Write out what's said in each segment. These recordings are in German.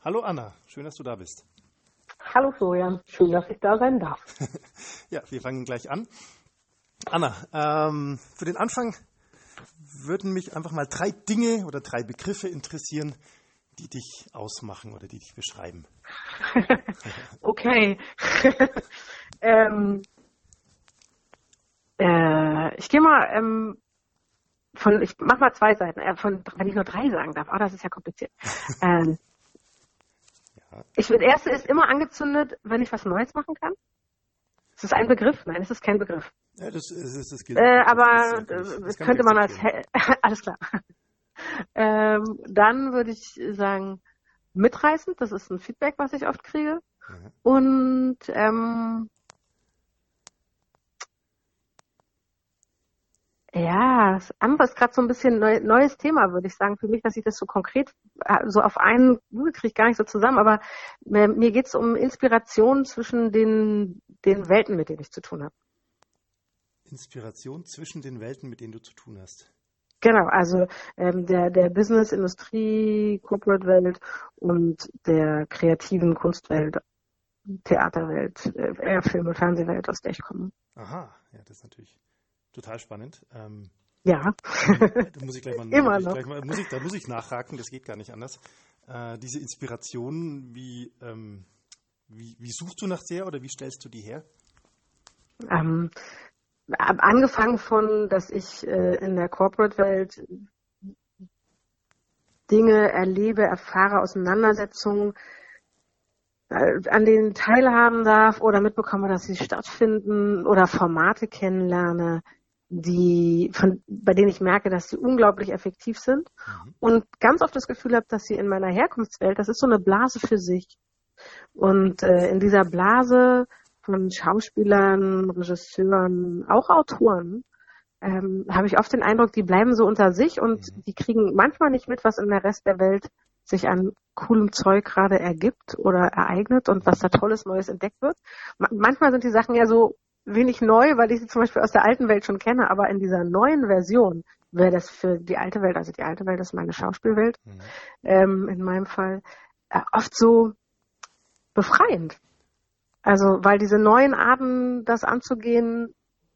Hallo Anna, schön, dass du da bist. Hallo Florian, schön, dass ich da sein darf. Ja, wir fangen gleich an. Anna, für den Anfang würden mich einfach mal 3 Dinge oder 3 Begriffe interessieren, die dich ausmachen oder die dich beschreiben. Okay. Ich gehe mal ich mach mal 2 Seiten, wenn ich nur 3 sagen darf. Das ist ja kompliziert. Ja. Das erste ist immer angezündet, wenn ich was Neues machen kann. Ist das ein Begriff? Nein, es ist kein Begriff. Ja, das gilt. Aber das könnte man als alles klar. Dann würde ich sagen, mitreißend, das ist ein Feedback, was ich oft kriege. Mhm. Und das andere ist gerade so ein bisschen neues Thema, würde ich sagen, für mich, dass ich das so konkret so auf einen kriege ich gar nicht so zusammen, aber mir geht es um Inspiration zwischen den Welten, mit denen ich zu tun habe. Inspiration zwischen den Welten, mit denen du zu tun hast. Genau, also der Business, Industrie, Corporate-Welt und der kreativen Kunstwelt, Theaterwelt, Film- und Fernsehwelt, aus der ich komme. Aha, ja, das ist natürlich total spannend. Ja. Da muss ich gleich mal, Immer noch. Da muss ich nachhaken, das geht gar nicht anders. Diese Inspiration, wie suchst du nach der oder wie stellst du die her? Angefangen von, dass ich in der Corporate-Welt Dinge erlebe, erfahre, Auseinandersetzungen, an denen teilhaben darf oder mitbekomme, dass sie stattfinden oder Formate kennenlerne, bei denen ich merke, dass sie unglaublich effektiv sind und ganz oft das Gefühl habe, dass sie in meiner Herkunftswelt, das ist so eine Blase für sich. Und in dieser Blase von Schauspielern, Regisseuren, auch Autoren, habe ich oft den Eindruck, die bleiben so unter sich und die kriegen manchmal nicht mit, was in der Rest der Welt sich an coolem Zeug gerade ergibt oder ereignet und was da Tolles Neues entdeckt wird. Manchmal sind die Sachen ja so wenig neu, weil ich sie zum Beispiel aus der alten Welt schon kenne, aber in dieser neuen Version wäre das für die alte Welt, also die alte Welt ist meine Schauspielwelt, in meinem Fall, oft so befreiend. Also, weil diese neuen Arten, das anzugehen,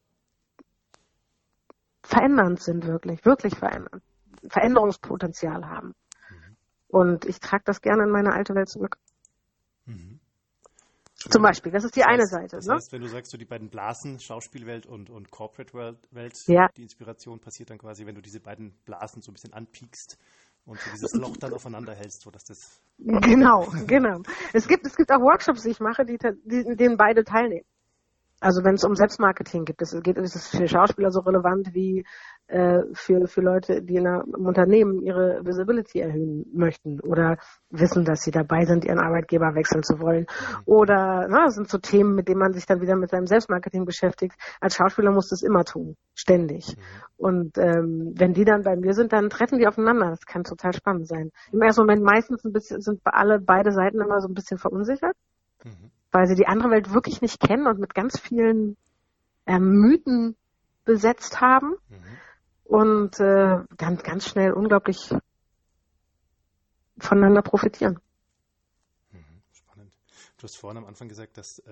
verändernd sind wirklich verändernd, Veränderungspotenzial haben. Und ich trage das gerne in meine alte Welt zurück. Zum Beispiel, das ist die eine Seite. Das heißt, wenn du sagst, so die beiden Blasen, Schauspielwelt und Corporate-Welt, ja. Die Inspiration passiert dann quasi, wenn du diese beiden Blasen so ein bisschen anpiekst und so dieses Loch dann aufeinander hältst, sodass das... Genau. Es gibt auch Workshops, die ich mache, in denen beide teilnehmen. Also wenn es um Selbstmarketing geht, ist es für Schauspieler so relevant wie für Leute, die im Unternehmen ihre Visibility erhöhen möchten oder wissen, dass sie dabei sind, ihren Arbeitgeber wechseln zu wollen. Oder das sind so Themen, mit denen man sich dann wieder mit seinem Selbstmarketing beschäftigt. Als Schauspieler musst du es immer tun, ständig. Und wenn die dann bei mir sind, dann treffen die aufeinander. Das kann total spannend sein. Im ersten Moment meistens sind beide Seiten immer so ein bisschen verunsichert. Weil sie die andere Welt wirklich nicht kennen und mit ganz vielen Mythen besetzt haben und dann ganz schnell unglaublich voneinander profitieren. Spannend. Du hast vorhin am Anfang gesagt, dass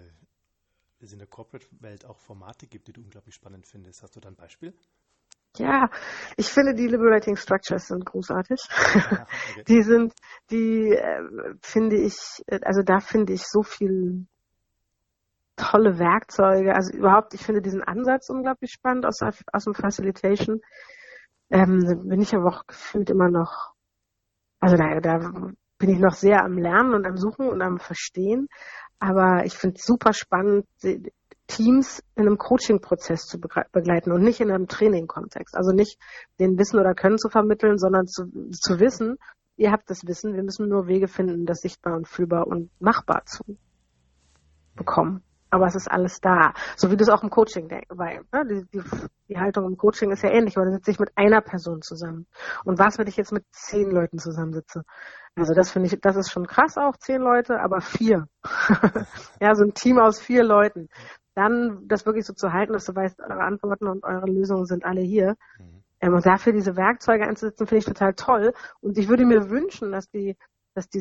es in der Corporate-Welt auch Formate gibt, die du unglaublich spannend findest. Hast du da ein Beispiel? Ja, ich finde die Liberating Structures sind großartig. Ja, okay. Finde ich, also da finde ich so viel tolle Werkzeuge. Also überhaupt, ich finde diesen Ansatz unglaublich spannend aus dem Facilitation. Bin ich aber auch gefühlt immer noch, also da bin ich noch sehr am Lernen und am Suchen und am Verstehen. Aber ich finde es super spannend, Teams in einem Coaching-Prozess zu begleiten und nicht in einem Training-Kontext. Also nicht den Wissen oder Können zu vermitteln, sondern zu wissen, ihr habt das Wissen, wir müssen nur Wege finden, das sichtbar und fühlbar und machbar zu bekommen. Aber es ist alles da. So wie du es auch im Coaching denkst. Die Haltung im Coaching ist ja ähnlich, aber da sitze ich mit einer Person zusammen. Und was, wenn ich jetzt mit 10 Leuten zusammensitze? Also das finde ich, das ist schon krass auch, 10 Leute, aber 4. Ja, so ein Team aus 4 Leuten. Dann das wirklich so zu halten, dass du weißt, eure Antworten und eure Lösungen sind alle hier. Und dafür diese Werkzeuge einzusetzen, finde ich total toll. Und ich würde mir wünschen, dass diese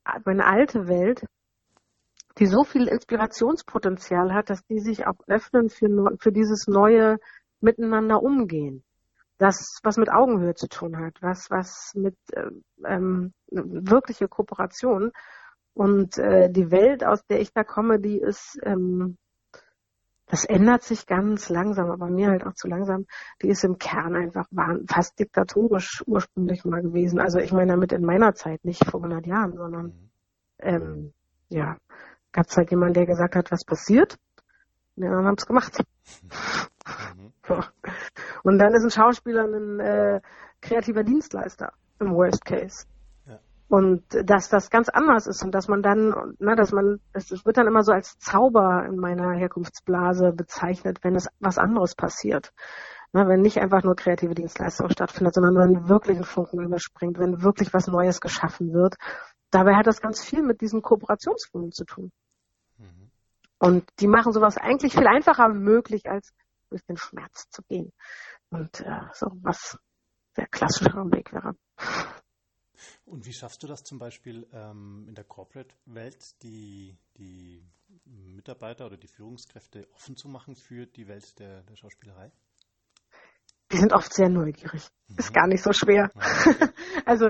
meine alte Welt, die so viel Inspirationspotenzial hat, dass die sich auch öffnen für dieses neue Miteinander umgehen. Das, was mit Augenhöhe zu tun hat, was mit wirkliche Kooperation. Und die Welt, aus der ich da komme, die ist, das ändert sich ganz langsam, aber mir halt auch zu langsam. Die ist im Kern einfach fast diktatorisch ursprünglich mal gewesen. Also ich meine damit in meiner Zeit, nicht vor 100 Jahren, sondern ja, gab es halt jemanden, der gesagt hat, was passiert. Und die anderen haben es gemacht. So. Und dann ist ein Schauspieler ein kreativer Dienstleister im Worst Case. Ja. Und dass das ganz anders ist und dass man dann, es wird dann immer so als Zauber in meiner Herkunftsblase bezeichnet, wenn es was anderes passiert. Wenn nicht einfach nur kreative Dienstleistung stattfindet, sondern wenn wirklich ein Funken überspringt, wenn wirklich was Neues geschaffen wird. Dabei hat das ganz viel mit diesen Kooperationsformen zu tun. Mhm. Und die machen sowas eigentlich viel einfacher möglich, als durch den Schmerz zu gehen. Und so was der klassischere Weg wäre. Und wie schaffst du das zum Beispiel in der Corporate-Welt, die Mitarbeiter oder die Führungskräfte offen zu machen für die Welt der Schauspielerei? Die sind oft sehr neugierig. Ist gar nicht so schwer. Okay. Also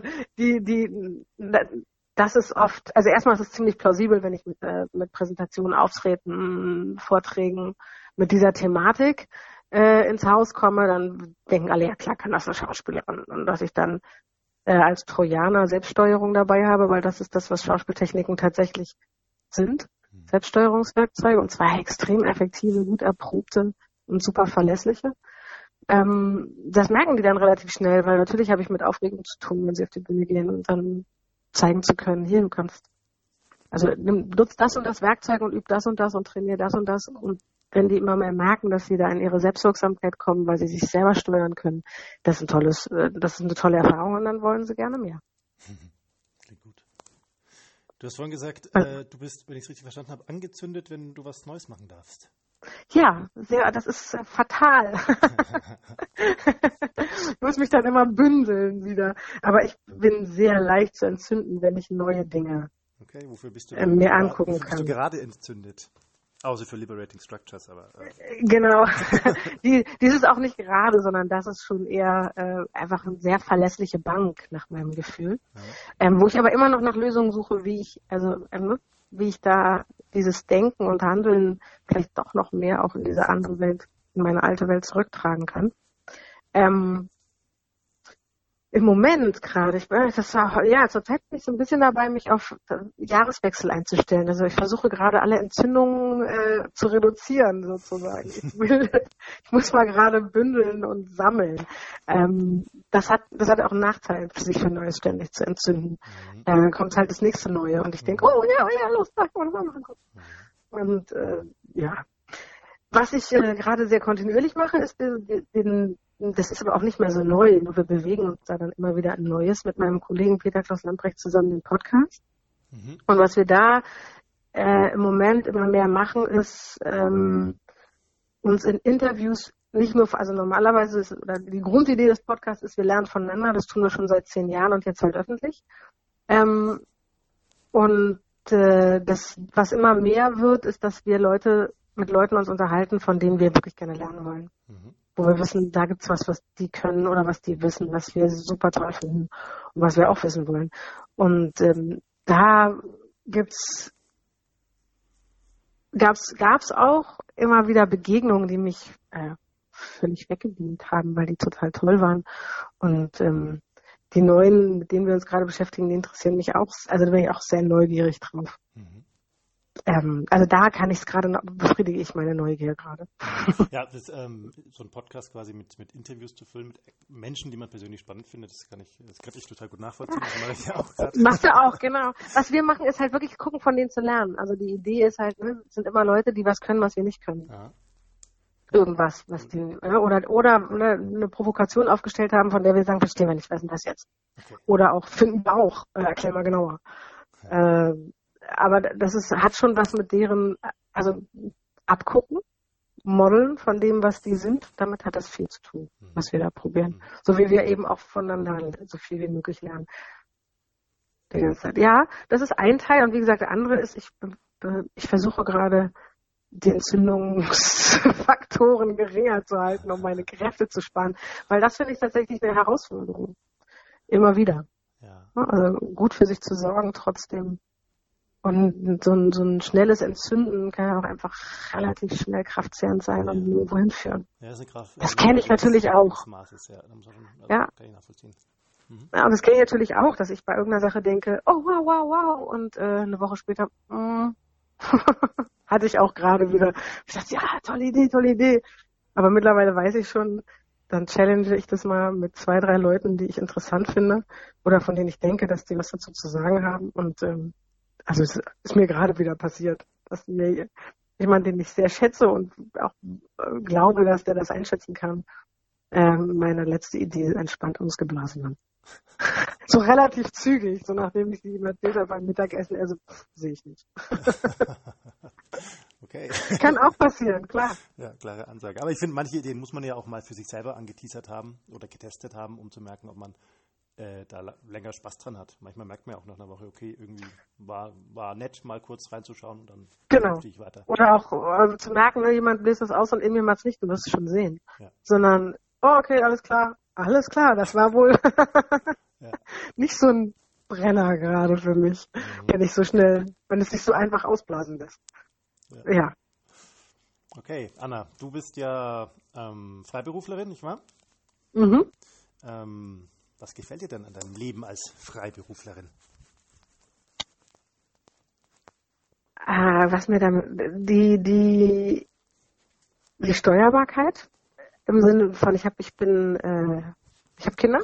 das ist oft, also erstmal ist es ziemlich plausibel, wenn ich mit Präsentationen, Auftreten, Vorträgen mit dieser Thematik ins Haus komme, dann denken alle, ja klar, kann das eine Schauspielerin. Und dass ich dann als Trojaner Selbststeuerung dabei habe, weil das ist das, was Schauspieltechniken tatsächlich sind. Selbststeuerungswerkzeuge, und zwar extrem effektive, gut erprobte und super verlässliche. Das merken die dann relativ schnell, weil natürlich habe ich mit Aufregung zu tun, wenn sie auf die Bühne gehen und dann zeigen zu können, hier, du kannst, also nutzt das und das Werkzeug und üb das und trainier das und das. Und wenn die immer mehr merken, dass sie da in ihre Selbstwirksamkeit kommen, weil sie sich selber steuern können, das ist eine tolle Erfahrung, und dann wollen sie gerne mehr. Klingt gut. Du hast vorhin gesagt, du bist, wenn ich es richtig verstanden habe, angezündet, wenn du was Neues machen darfst. Ja, das ist fatal. Ich muss mich dann immer bündeln wieder. Aber ich bin sehr leicht zu entzünden, wenn ich neue Dinge wofür bist du mir angucken kann. Bist du gerade entzündet? Außer für Liberating Structures, aber... Genau. Dies ist auch nicht gerade, sondern das ist schon eher einfach eine sehr verlässliche Bank, nach meinem Gefühl. Ja. Wo ich aber immer noch nach Lösungen suche, wie ich da dieses Denken und Handeln vielleicht doch noch mehr auch in diese andere Welt, in meine alte Welt zurücktragen kann. Im Moment gerade, zurzeit bin ich so ein bisschen dabei, mich auf Jahreswechsel einzustellen. Also ich versuche gerade alle Entzündungen zu reduzieren, sozusagen. Ich muss mal gerade bündeln und sammeln. Das hat auch einen Nachteil, sich für Neues ständig zu entzünden. Dann kommt halt das nächste Neue und ich denke, los, da kann man das mal machen. Und was ich gerade sehr kontinuierlich mache, ist das ist aber auch nicht mehr so neu, nur wir bewegen uns da dann immer wieder ein Neues mit meinem Kollegen Peter Klaus Lamprecht zusammen den Podcast. Mhm. Und was wir da im Moment immer mehr machen, ist uns in Interviews nicht nur, also normalerweise oder die Grundidee des Podcasts ist, wir lernen voneinander, das tun wir schon seit 10 Jahren und jetzt halt öffentlich. Das, was immer mehr wird, ist, dass wir mit Leuten uns unterhalten, von denen wir wirklich gerne lernen wollen. Mhm. Wo wir wissen, da gibt's was die können oder was die wissen, was wir super toll finden und was wir auch wissen wollen. Und da gab's auch immer wieder Begegnungen, die mich völlig weggebeamt haben, weil die total toll waren. Und die neuen, mit denen wir uns gerade beschäftigen, die interessieren mich auch. Also da bin ich auch sehr neugierig drauf. Mhm. Also da befriedige ich meine Neugier gerade. Ja, so ein Podcast quasi mit Interviews zu füllen, mit Menschen, die man persönlich spannend findet, das kann ich total gut nachvollziehen. Das mache ich ja auch gerade. Machst du auch, genau. Was wir machen, ist halt wirklich gucken, von denen zu lernen. Also die Idee ist halt, es sind immer Leute, die was können, was wir nicht können. Ja. Irgendwas, was die, oder eine Provokation aufgestellt haben, von der wir sagen, verstehen wir nicht, was ist denn das jetzt? Okay. Oder auch, finden wir auch, erklär mal genauer. Ja. Aber hat schon was mit deren, also abgucken, modeln von dem, was die sind, damit hat das viel zu tun, was wir da probieren. So wie wir eben auch voneinander so viel wie möglich lernen. die ganze Zeit. Ja, das ist ein Teil. Und wie gesagt, der andere ist, ich versuche gerade, die Entzündungsfaktoren geringer zu halten, um meine Kräfte zu sparen. Weil das finde ich tatsächlich eine Herausforderung. Immer wieder. Ja. Also gut für sich zu sorgen trotzdem. Und so ein schnelles Entzünden kann ja auch einfach relativ schnell kraftzehrend sein und nirgendwo hinführen. Ja, das ist eine Kraft. Das kenne ich natürlich auch. Maßes, ja. Da muss man schon, Ja. Kann ich nachvollziehen. Ja, und das kenne ich natürlich auch, dass ich bei irgendeiner Sache denke, oh wow, wow, wow. Und eine Woche später, hatte ich auch gerade wieder. Ich dachte, ja, tolle Idee. Aber mittlerweile weiß ich schon, dann challenge ich das mal mit 2, 3 Leuten, die ich interessant finde oder von denen ich denke, dass die was dazu zu sagen haben. Und also es ist mir gerade wieder passiert, dass mir jemand, den ich sehr schätze und auch glaube, dass der das einschätzen kann, meine letzte Idee entspannt ausgeblasen hat. So relativ zügig, so nachdem ich sie ihm erzählt habe beim Mittagessen, also sehe ich nicht. Okay. Kann auch passieren, klar. Ja, klare Ansage. Aber ich finde, manche Ideen muss man ja auch mal für sich selber angeteasert haben oder getestet haben, um zu merken, ob man da länger Spaß dran hat. Manchmal merkt man ja auch nach einer Woche, okay, irgendwie war nett, mal kurz reinzuschauen und dann Genau. ich weiter. Oder auch zu merken, ne, jemand löst das aus und in mir macht es nicht, du wirst es schon sehen. Ja. Sondern, oh, okay, alles klar, das war wohl nicht so ein Brenner gerade für mich, wenn es sich so einfach ausblasen lässt. Ja. Okay, Anna, du bist ja Freiberuflerin, nicht wahr? Mhm. Was gefällt dir denn an deinem Leben als Freiberuflerin? Was mir dann die Steuerbarkeit im Sinne von ich habe Kinder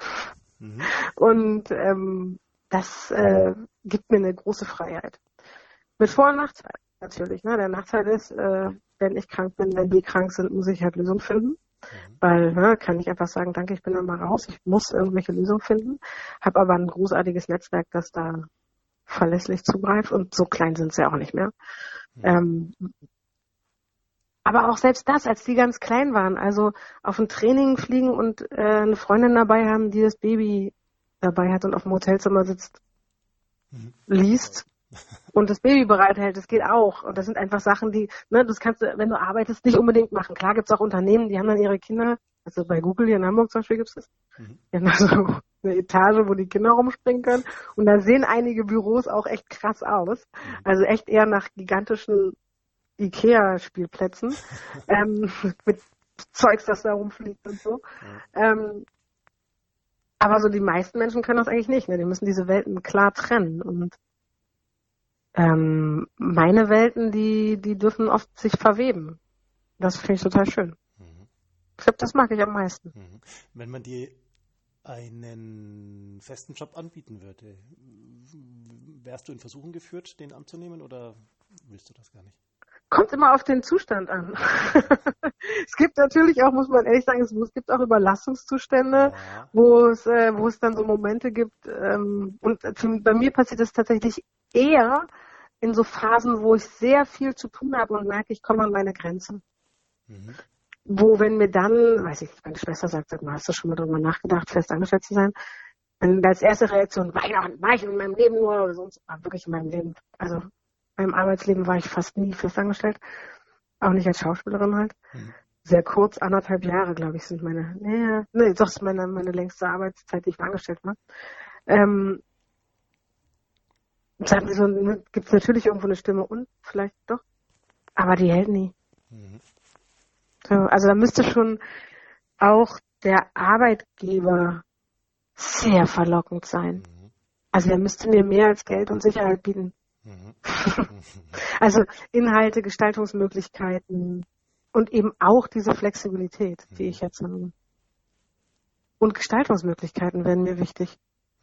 und das gibt mir eine große Freiheit. Mit Vor- und Nachteil natürlich. Ne? Der Nachteil ist, wenn ich krank bin, wenn die krank sind, muss ich halt Lösungen finden. Weil kann ich einfach sagen, danke, ich bin dann mal raus, ich muss irgendwelche Lösungen finden, habe aber ein großartiges Netzwerk, das da verlässlich zugreift und so klein sind sie ja auch nicht mehr. Aber auch selbst das, als die ganz klein waren, also auf ein Training fliegen und eine Freundin dabei haben, die das Baby dabei hat und auf dem Hotelzimmer sitzt, liest und das Baby bereithält, das geht auch. Und das sind einfach Sachen, die, ne, das kannst du, wenn du arbeitest, nicht unbedingt machen. Klar gibt's auch Unternehmen, die haben dann ihre Kinder, also bei Google hier in Hamburg zum Beispiel gibt's das, die haben also eine Etage, wo die Kinder rumspringen können. Und da sehen einige Büros auch echt krass aus. Also echt eher nach gigantischen Ikea-Spielplätzen mit Zeugs, das da rumfliegt und so. Aber so die meisten Menschen können das eigentlich nicht. Ne? Die müssen diese Welten klar trennen. Und meine Welten, die dürfen oft sich verweben. Das finde ich total schön. Ich glaube, das mag ich am meisten. Wenn man dir einen festen Job anbieten würde, wärst du in Versuchung geführt, den anzunehmen oder willst du das gar nicht? Kommt immer auf den Zustand an. Es gibt natürlich auch, muss man ehrlich sagen, es gibt auch Überlastungszustände, wo es dann so Momente gibt. Und bei mir passiert das tatsächlich eher in so Phasen, wo ich sehr viel zu tun habe und merke, ich komme an meine Grenzen. Wo, wenn mir dann, weiß ich nicht, meine Schwester sagt, sag mal, hast du schon mal drüber nachgedacht, fest angestellt zu sein? Und als erste Reaktion, Weihnachten, war ich in meinem Leben nur oder sonst, wirklich in meinem Leben. Also beim Arbeitsleben war ich fast nie festangestellt. Auch nicht als Schauspielerin halt. Sehr kurz, 1,5 Jahre, glaube ich, sind meine längste Arbeitszeit, die ich angestellt war. Gibt es natürlich irgendwo eine Stimme und vielleicht doch, aber die hält nie. So, also da müsste schon auch der Arbeitgeber sehr verlockend sein. Also der müsste mir mehr als Geld und Sicherheit bieten. Also Inhalte, Gestaltungsmöglichkeiten und eben auch diese Flexibilität, die ich jetzt habe. Und Gestaltungsmöglichkeiten werden mir wichtig.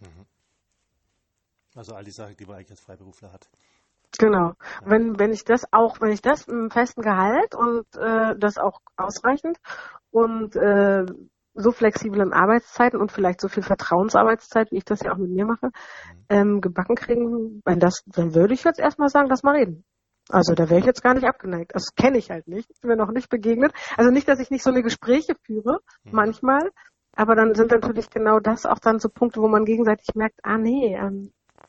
Also all die Sachen, die man eigentlich als Freiberufler hat. Genau. Wenn ich das im festen Gehalt und das auch ausreichend und so flexiblen Arbeitszeiten und vielleicht so viel Vertrauensarbeitszeit, wie ich das ja auch mit mir mache, gebacken kriegen, dann würde ich jetzt erstmal sagen, lass mal reden. Also da wäre ich jetzt gar nicht abgeneigt. Das kenne ich halt nicht. Ist mir noch nicht begegnet. Also nicht, dass ich nicht so eine Gespräche führe, manchmal, aber dann sind natürlich genau das auch dann so Punkte, wo man gegenseitig merkt,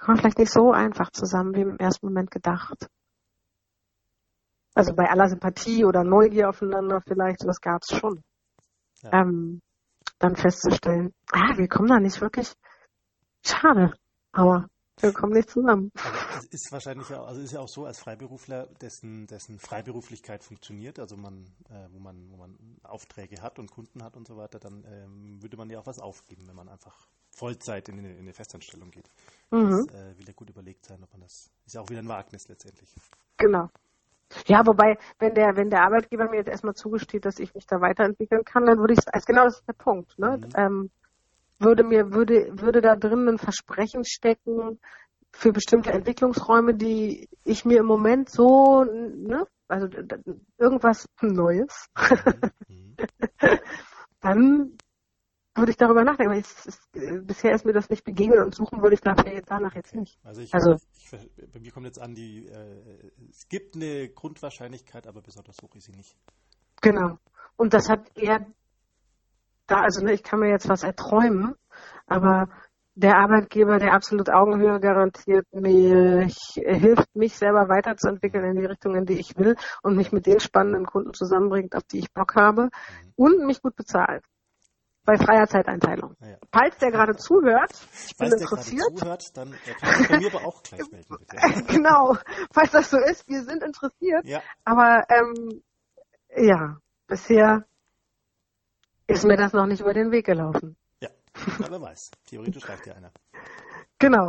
kommen vielleicht nicht so einfach zusammen, wie im ersten Moment gedacht. Also bei aller Sympathie oder Neugier aufeinander vielleicht, das gab es schon. Ja. Dann festzustellen, wir kommen da nicht wirklich, schade, aber wir kommen nicht zusammen. Aber es ist wahrscheinlich ja, also ist ja auch so als Freiberufler, dessen Freiberuflichkeit funktioniert, also wo man Aufträge hat und Kunden hat und so weiter, dann würde man ja auch was aufgeben, wenn man einfach Vollzeit in eine Festanstellung geht. Das will ja gut überlegt sein, ob man das, ist ja auch wieder ein Wagnis letztendlich. Genau. Ja, wobei, wenn der Arbeitgeber mir jetzt erstmal zugesteht, dass ich mich da weiterentwickeln kann, dann würde ich, also genau das ist der Punkt, ne? Würde da drin ein Versprechen stecken für bestimmte Entwicklungsräume, die ich mir im Moment so, ne, also irgendwas Neues, dann würde ich darüber nachdenken. Aber bisher ist mir das nicht begegnet und suchen würde ich danach jetzt nicht. Also bei mir kommt jetzt an, es gibt eine Grundwahrscheinlichkeit, aber besonders hoch ist sie nicht. Genau. Und das hat eher da, also ne, ich kann mir jetzt was erträumen, aber der Arbeitgeber, der absolut Augenhöhe garantiert, hilft, mich selber weiterzuentwickeln in die Richtung, in die ich will und mich mit den spannenden Kunden zusammenbringt, auf die ich Bock habe und mich gut bezahlt. Bei freier Zeiteinteilung. Ja. Falls der gerade zuhört, ich bin interessiert. Falls der gerade zuhört, dann kann ich bei mir aber auch gleich melden, bitte. Genau, falls das so ist, wir sind interessiert. Ja. Aber bisher ist mir das noch nicht über den Weg gelaufen. Ja, wer weiß. Theoretisch reicht ja einer. Genau.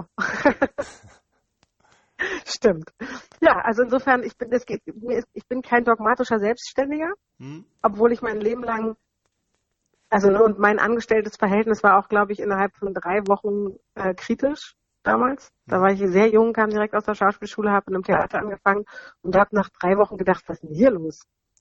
Stimmt. Ja, also insofern, ich bin kein dogmatischer Selbstständiger, obwohl ich mein Leben lang, und mein angestelltes Verhältnis war auch, glaube ich, innerhalb von 3 Wochen kritisch damals. Da war ich sehr jung, kam direkt aus der Schauspielschule, habe in einem Theater angefangen und habe nach 3 Wochen gedacht, was ist denn hier los?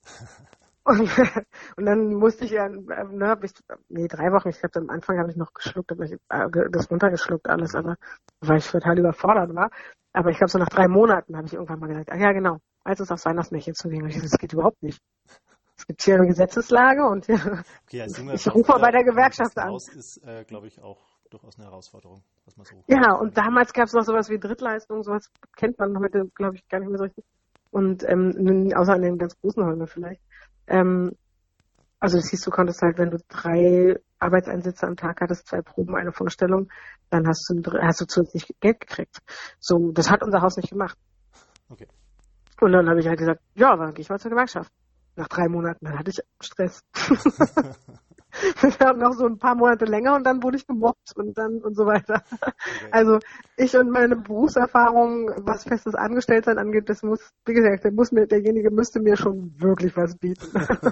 Und dann musste ich 3 Wochen, ich glaube, am Anfang habe ich noch geschluckt, habe ich das runtergeschluckt alles, aber weil ich total überfordert war. Aber ich glaube, so nach 3 Monaten habe ich irgendwann mal gesagt, ja genau, als es aufs Weihnachtsmärchen zuging, habe ich gesagt, das geht überhaupt nicht. Es gibt hier eine Gesetzeslage und ich rufe mal bei der Gewerkschaft an. Das ist, glaube ich, auch durchaus eine Herausforderung, was man so. Ja, und damals gab es noch sowas wie Drittleistung, sowas kennt man heute, glaube ich, gar nicht mehr so richtig. Und außer in den ganz großen Häusern vielleicht. Also das hieß, du konntest halt, wenn du 3 Arbeitseinsätze am Tag hattest, 2 Proben, eine Vorstellung, dann hast du zusätzlich Geld gekriegt. So, das hat unser Haus nicht gemacht. Okay. Und dann habe ich halt gesagt, ja, dann gehe ich mal zur Gewerkschaft. Nach 3 Monaten, dann hatte ich Stress. Wir haben noch so ein paar Monate länger und dann wurde ich gemobbt und so weiter. Okay. Also ich und meine Berufserfahrung, was festes Angestelltsein angeht, das muss, wie gesagt, derjenige müsste mir schon wirklich was bieten.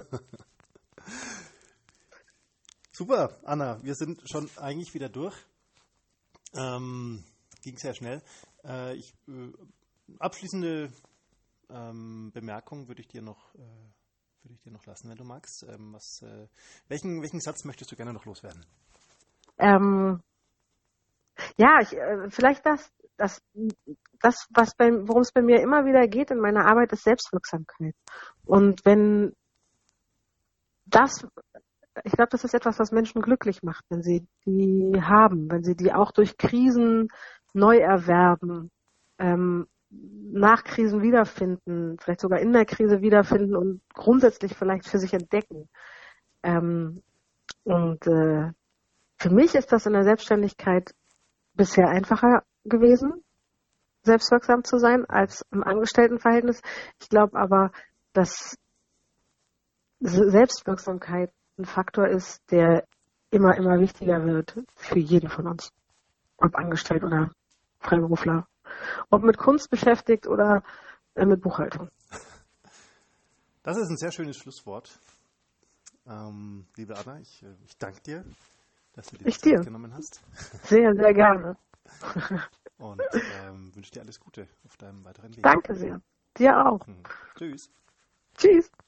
Super, Anna, wir sind schon eigentlich wieder durch. Ging sehr schnell. Abschließende Bemerkung würde ich dir noch lassen, wenn du magst. Welchen Satz möchtest du gerne noch loswerden? Vielleicht worum es bei mir immer wieder geht in meiner Arbeit, ist Selbstwirksamkeit. Und ich glaube, das ist etwas, was Menschen glücklich macht, wenn sie die haben, wenn sie die auch durch Krisen neu erwerben, nach Krisen wiederfinden, vielleicht sogar in der Krise wiederfinden und grundsätzlich vielleicht für sich entdecken. Für mich ist das in der Selbstständigkeit bisher einfacher gewesen, selbstwirksam zu sein als im Angestelltenverhältnis. Ich glaube aber, dass Selbstwirksamkeit ein Faktor ist, der immer, immer wichtiger wird für jeden von uns. Ob angestellt oder Freiberufler. Ob mit Kunst beschäftigt oder mit Buchhaltung. Das ist ein sehr schönes Schlusswort. Liebe Anna, ich danke dir, dass du dir die Zeit genommen hast. Sehr, sehr gerne. Und wünsche dir alles Gute auf deinem weiteren Weg. Danke sehr. Dir auch. Tschüss. Tschüss.